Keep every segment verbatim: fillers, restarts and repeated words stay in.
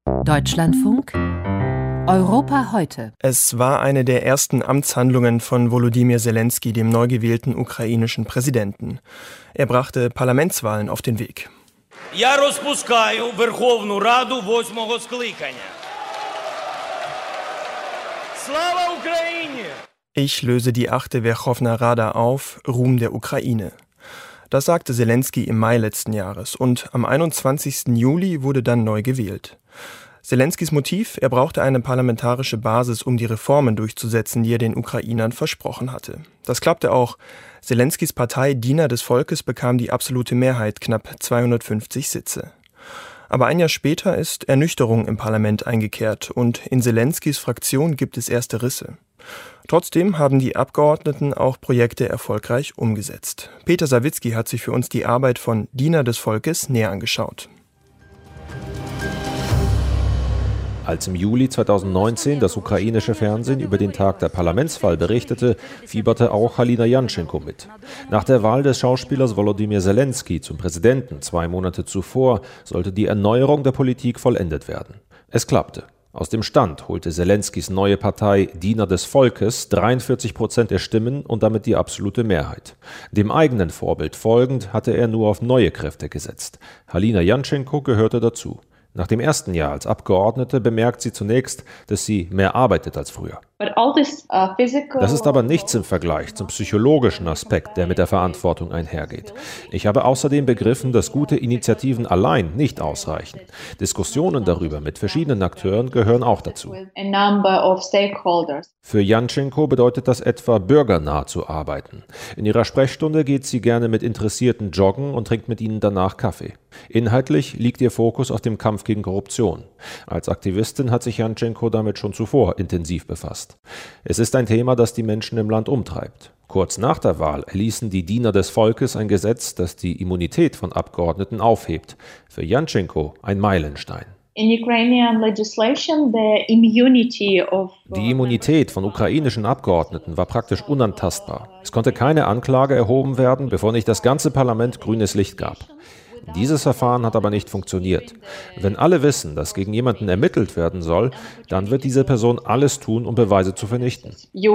Deutschlandfunk Europa heute. Es war eine der ersten Amtshandlungen von Volodymyr Zelensky, dem neu gewählten ukrainischen Präsidenten. Er brachte Parlamentswahlen auf den Weg. Я розпускаю Верховну Раду восьмого скликання. Слава Україні! Ich löse die achte Werchowna Rada auf, Ruhm der Ukraine. Das sagte Zelensky im Mai letzten Jahres und am einundzwanzigsten Juli wurde dann neu gewählt. Zelenskys Motiv, er brauchte eine parlamentarische Basis, um die Reformen durchzusetzen, die er den Ukrainern versprochen hatte. Das klappte auch. Zelenskys Partei Diener des Volkes bekam die absolute Mehrheit, knapp zweihundertfünfzig Sitze. Aber ein Jahr später ist Ernüchterung im Parlament eingekehrt und in Zelenskys Fraktion gibt es erste Risse. Trotzdem haben die Abgeordneten auch Projekte erfolgreich umgesetzt. Peter Sawicki hat sich für uns die Arbeit von Diener des Volkes näher angeschaut. Als im Juli zweitausendneunzehn das ukrainische Fernsehen über den Tag der Parlamentswahl berichtete, fieberte auch Halina Janschenko mit. Nach der Wahl des Schauspielers Volodymyr Zelensky zum Präsidenten zwei Monate zuvor sollte die Erneuerung der Politik vollendet werden. Es klappte. Aus dem Stand holte Zelenskys neue Partei Diener des Volkes dreiundvierzig Prozent der Stimmen und damit die absolute Mehrheit. Dem eigenen Vorbild folgend hatte er nur auf neue Kräfte gesetzt. Halina Janschenko gehörte dazu. Nach dem ersten Jahr als Abgeordnete bemerkt sie zunächst, dass sie mehr arbeitet als früher. Das ist aber nichts im Vergleich zum psychologischen Aspekt, der mit der Verantwortung einhergeht. Ich habe außerdem begriffen, dass gute Initiativen allein nicht ausreichen. Diskussionen darüber mit verschiedenen Akteuren gehören auch dazu. Für Janschenko bedeutet das etwa, bürgernah zu arbeiten. In ihrer Sprechstunde geht sie gerne mit Interessierten joggen und trinkt mit ihnen danach Kaffee. Inhaltlich liegt ihr Fokus auf dem Kampf gegen Korruption. Als Aktivistin hat sich Janschenko damit schon zuvor intensiv befasst. Es ist ein Thema, das die Menschen im Land umtreibt. Kurz nach der Wahl erließen die Diener des Volkes ein Gesetz, das die Immunität von Abgeordneten aufhebt. Für Janschenko ein Meilenstein. Die Immunität von ukrainischen Abgeordneten war praktisch unantastbar. Es konnte keine Anklage erhoben werden, bevor nicht das ganze Parlament grünes Licht gab. Dieses Verfahren hat aber nicht funktioniert. Wenn alle wissen, dass gegen jemanden ermittelt werden soll, dann wird diese Person alles tun, um Beweise zu vernichten.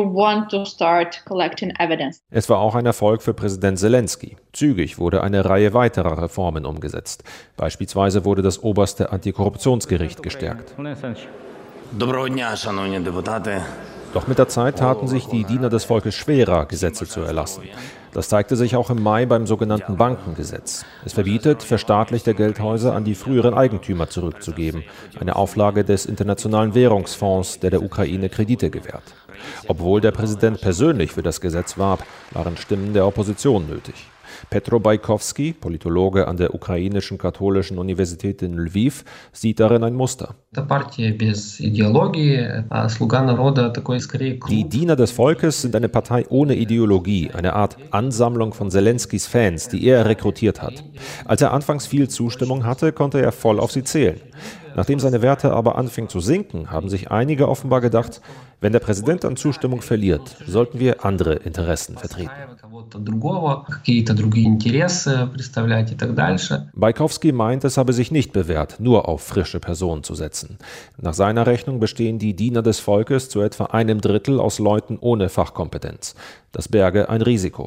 Es war auch ein Erfolg für Präsident Zelensky. Zügig wurde eine Reihe weiterer Reformen umgesetzt. Beispielsweise wurde das oberste Antikorruptionsgericht gestärkt. Doch mit der Zeit taten sich die Diener des Volkes schwerer, Gesetze zu erlassen. Das zeigte sich auch im Mai beim sogenannten Bankengesetz. Es verbietet, verstaatlichte Geldhäuser an die früheren Eigentümer zurückzugeben. Eine Auflage des Internationalen Währungsfonds, der der Ukraine Kredite gewährt. Obwohl der Präsident persönlich für das Gesetz warb, waren Stimmen der Opposition nötig. Petro Bajkowski, Politologe an der ukrainischen katholischen Universität in Lviv, sieht darin ein Muster. Die Diener des Volkes sind eine Partei ohne Ideologie, eine Art Ansammlung von Zelenskys Fans, die er rekrutiert hat. Als er anfangs viel Zustimmung hatte, konnte er voll auf sie zählen. Nachdem seine Werte aber anfingen zu sinken, haben sich einige offenbar gedacht, wenn der Präsident an Zustimmung verliert, sollten wir andere Interessen vertreten. Bajkowski meint, es habe sich nicht bewährt, nur auf frische Personen zu setzen. Nach seiner Rechnung bestehen die Diener des Volkes zu etwa einem Drittel aus Leuten ohne Fachkompetenz. Das berge ein Risiko.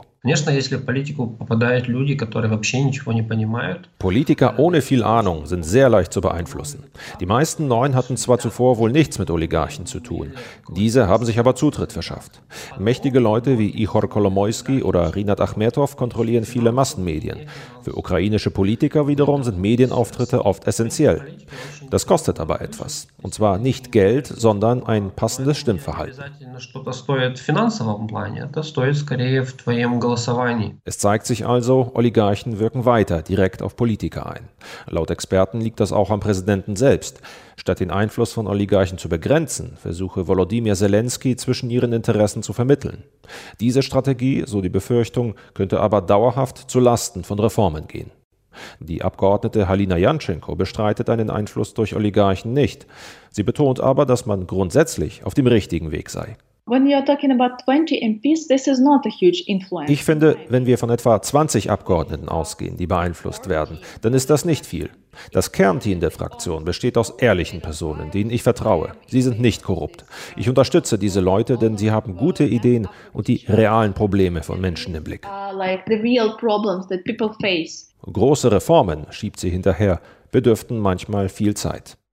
Politiker ohne viel Ahnung sind sehr leicht zu beeinflussen. Die meisten Neuen hatten zwar zuvor wohl nichts mit Oligarchen zu tun. Diese haben sich aber Zutritt verschafft. Mächtige Leute wie Ihor Kolomoisky oder Rinat Achmetov kontrollieren viele Massenmedien. Für ukrainische Politiker wiederum sind Medienauftritte oft essentiell. Das kostet aber etwas. Und zwar nicht Geld, sondern ein passendes Stimmverhalten. Es zeigt sich also, Oligarchen wirken weiter direkt auf Politiker ein. Laut Experten liegt das auch am Präsidenten selbst. Statt den Einfluss von Oligarchen zu begrenzen, versuche Volodymyr Zelensky zwischen ihren Interessen zu vermitteln. Diese Strategie, so die Befürchtung, könnte aber dauerhaft zu Lasten von Reformen gehen. Die Abgeordnete Halina Janschenko bestreitet einen Einfluss durch Oligarchen nicht. Sie betont aber, dass man grundsätzlich auf dem richtigen Weg sei. Ich finde, wenn wir von etwa zwanzig Abgeordneten ausgehen, die beeinflusst werden, dann ist das nicht viel. Das Kernteam der Fraktion besteht aus ehrlichen Personen, denen ich vertraue. Sie sind nicht korrupt. Ich unterstütze diese Leute, denn sie haben gute Ideen und die realen Probleme von Menschen im Blick. Große Reformen, schiebt sie hinterher, bedürften manchmal viel Zeit.